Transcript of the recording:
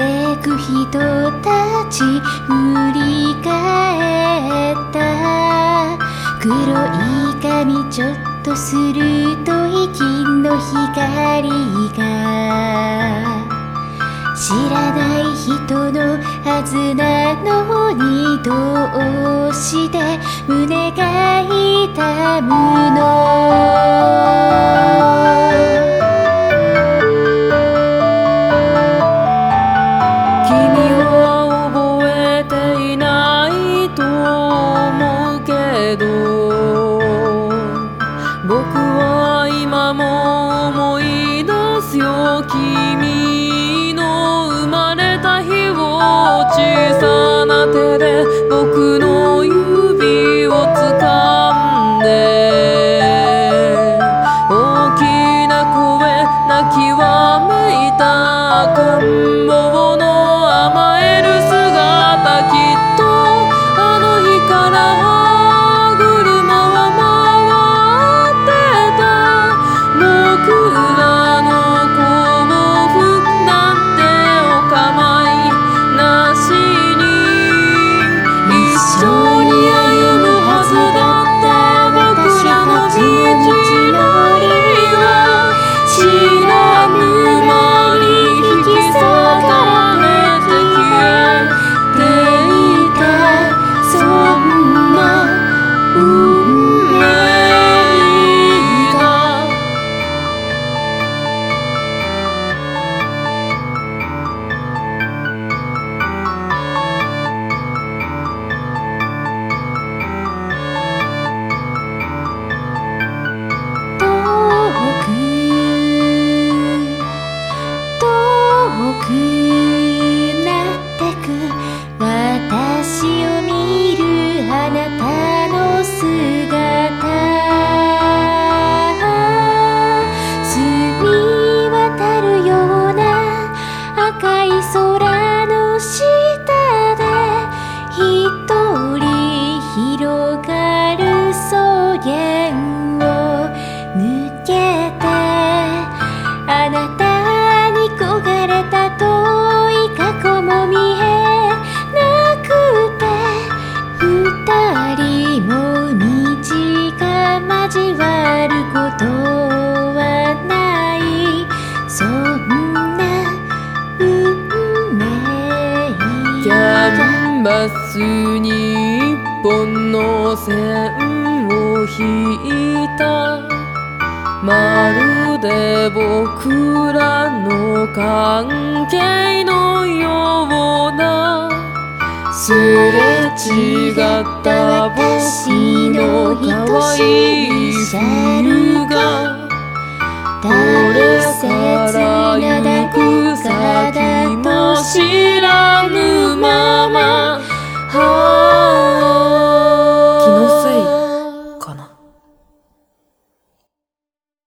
てく人たち振り返った。黒い髪ちょっと鋭い金の光が知らない人のはずなのにどうして胸が痛むの。 僕は今も思い出すよ、君の生まれた日を。小さな手で僕の指を掴んで、大きな声泣きわめいた赤ん坊の甘える姿。きっとあの日から私を見るあなたの姿、澄み渡るような赤い空の下で一人広がる草原を抜けて、あなたに焦がれた遠い過去も見え交わることはない、そんな運命キャンバスに一本の線を引いた。まるで僕らの関係のような、すれ違った僕の可愛いフィルがこれから